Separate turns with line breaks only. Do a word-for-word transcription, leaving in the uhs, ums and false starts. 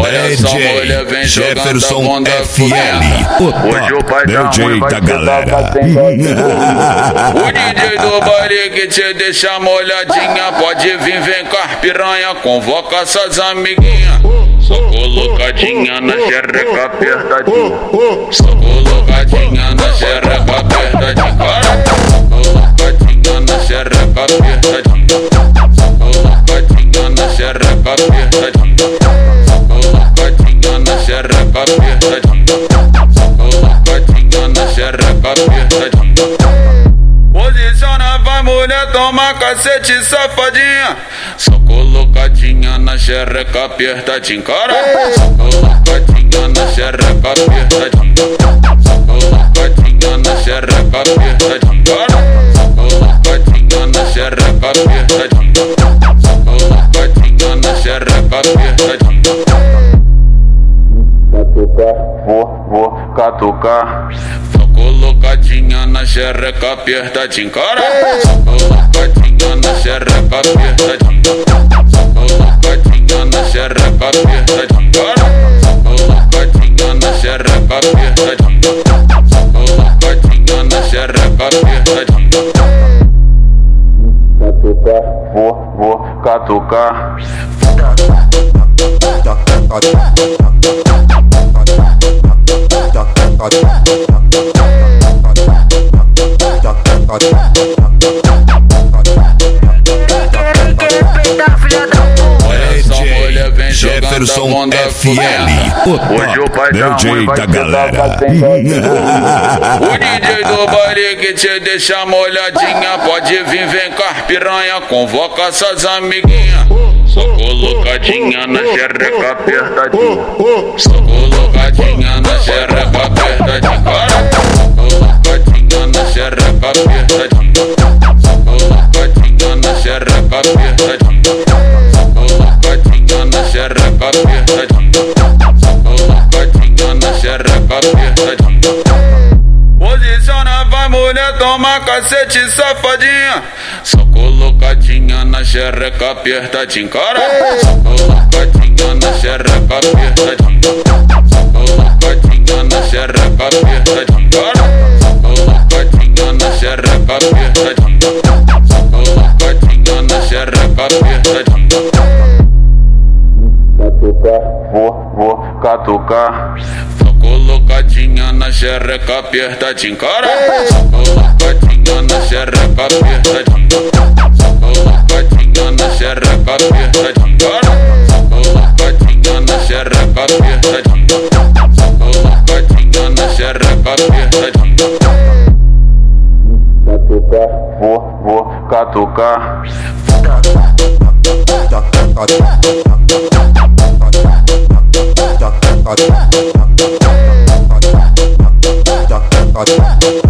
Olha essa mulher vem jogando a bunda
F L,
hoje o pai
da mãe da galera.
O D J do baile que te deixa molhadinha, pode vir, vem cá, piranha, convoca essas amiguinhas. Só colocadinha na xereca apertadinha, só colocadinha na xereca apertadinha, cara. Colocadinha na xereca apertadinha, colocadinha na xereca apertadinha, colocadinha na xereca apertadinha, colocadinha na xereca apertadinha. Posiciona, vai mulher, toma cacete, safadinha. Só colocadinha na xereca apertadinha, cara. Só colocadinha na xereca apertadinha, só colocadinha na xereca apertadinha, cara. Só colocadinha na xereca apertadinha, só colocadinha na xereca apertadinha. Catucar, vou, vou, catucar. Só colocadinha na xereca apertadinha, cara. Só colocadinha na xereca apertadinha, só colocadinha na xereca apertadinha, cara. Só colocadinha na xereca apertadinha, só colocadinha na xereca apertadinha. Catucar, vou, vou, catucar.
Jefferson F L,
hoje o pai da mãe
da galera.
O D J do baile que te deixa molhadinha, pode vir, vem cá, piranha, convoca essas amiguinhas. Só colocadinha na xereca apertadinha, só colocadinha na xereca apertadinha, cara. Só colocadinha na xereca apertadinha, só colocadinha na xereca apertadinha, só colocadinha na xereca apertadinha, só colocadinha na xereca apertadinha. Posiciona, vai mulher, toma cacete, safadinha. Só colocadinha na xereca apertadinha, cara. Só colocadinha na xereca apertadinha, só colocadinha na xereca apertadinha, cara. Só colocadinha na xereca apertadinha, só colocadinha na xereca apertadinha. Catucar, vou, vou, catucar. Só colocadinha na xereca apertadinha, cara. Só colocadinha na xereca apertadinha, só colocadinha na xereca apertadinha, cara. Só colocadinha na xereca apertadinha, só colocadinha na xereca apertadinha. Catucar, vou, vou, catucar.
Cut.